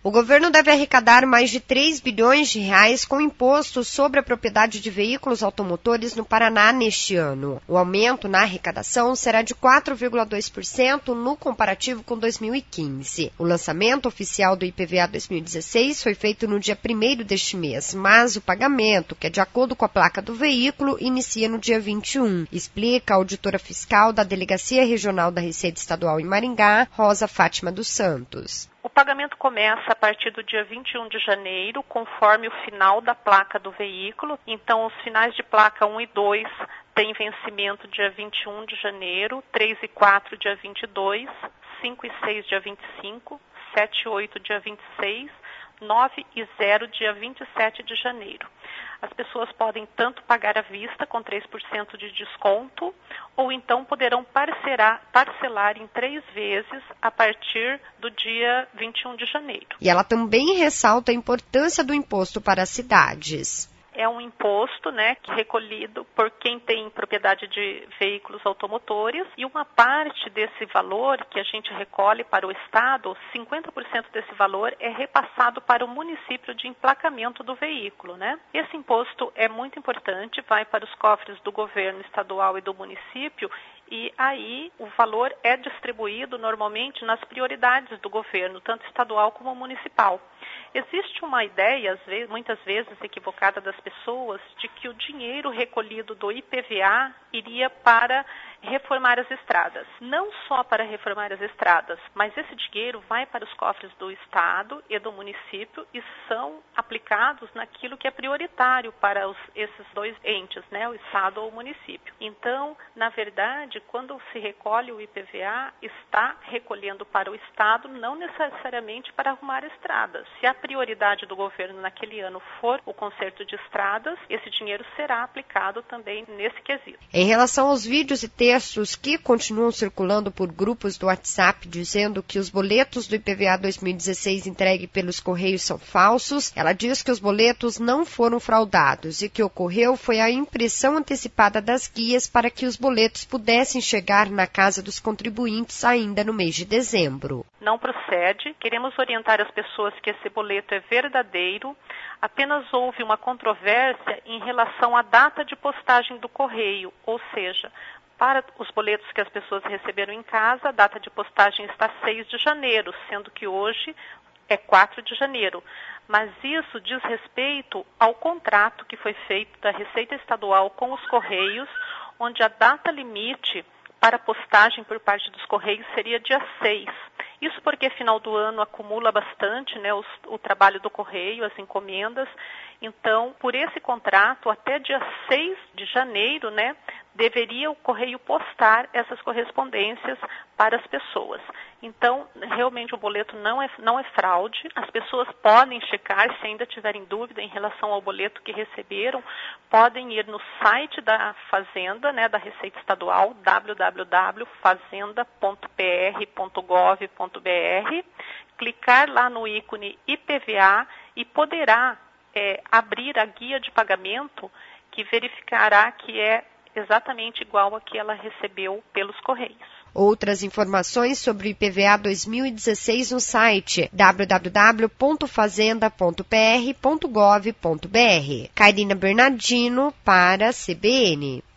O governo deve arrecadar mais de 3 bilhões de reais com imposto sobre a propriedade de veículos automotores no Paraná neste ano. O aumento na arrecadação será de 4,2% no comparativo com 2015. O lançamento oficial do IPVA 2016 foi feito no dia 1º deste mês, mas o pagamento, que é de acordo com a placa do veículo, inicia no dia 21, explica a auditora fiscal da Delegacia Regional da Receita Estadual em Maringá, Rosa Fátima dos Santos. O pagamento começa a partir do dia 21 de janeiro, conforme o final da placa do veículo. Então, os finais de placa 1 e 2 têm vencimento dia 21 de janeiro, 3 e 4 dia 22, 5 e 6 dia 25, 7 e 8 dia 26, 9 e 0 dia 27 de janeiro. As pessoas podem tanto pagar à vista com 3% de desconto, ou então poderão parcelar em 3 vezes a partir do dia 21 de janeiro. E ela também ressalta a importância do imposto para as cidades. É um imposto, que é recolhido por quem tem propriedade de veículos automotores, e uma parte desse valor que a gente recolhe para o Estado, 50% desse valor é repassado para o município de emplacamento do veículo, Esse imposto é muito importante, vai para os cofres do governo estadual e do município, e aí o valor é distribuído normalmente nas prioridades do governo, tanto estadual como municipal. Existe uma ideia, muitas vezes equivocada das pessoas, de que o dinheiro recolhido do IPVA iria para reformar as estradas. Não só para reformar as estradas, mas esse dinheiro vai para os cofres do Estado e do município e são aplicados naquilo que é prioritário para esses dois entes, o Estado ou o município. Então, na verdade, quando se recolhe o IPVA, está recolhendo para o Estado, não necessariamente para arrumar estradas. Se a prioridade do governo naquele ano for o conserto de estradas, esse dinheiro será aplicado também nesse quesito. Em relação aos vídeos e textos que continuam circulando por grupos do WhatsApp dizendo que os boletos do IPVA 2016 entregue pelos Correios são falsos, ela diz que os boletos não foram fraudados e que ocorreu foi a impressão antecipada das guias para que os boletos pudessem chegar na casa dos contribuintes ainda no mês de dezembro. Não procede. Queremos orientar as pessoas que esse boleto é verdadeiro. Apenas houve uma controvérsia em relação à data de postagem do correio, ou seja, para os boletos que as pessoas receberam em casa, a data de postagem está 6 de janeiro, sendo que hoje é 4 de janeiro. Mas isso diz respeito ao contrato que foi feito da Receita Estadual com os Correios, onde a data limite para postagem por parte dos Correios seria dia 6. Isso porque final do ano acumula bastante o trabalho do Correio, as encomendas. Então, por esse contrato, até dia 6 de janeiro, deveria o Correio postar essas correspondências para as pessoas. Então, realmente o boleto não é fraude. As pessoas podem checar, se ainda tiverem dúvida em relação ao boleto que receberam, podem ir no site da Fazenda, da Receita Estadual, www.fazenda.pr.gov.br, clicar lá no ícone IPVA e poderá abrir a guia de pagamento que verificará que é exatamente igual a que ela recebeu pelos Correios. Outras informações sobre o IPVA 2016 no site www.fazenda.pr.gov.br. Carina Bernardino para a CBN.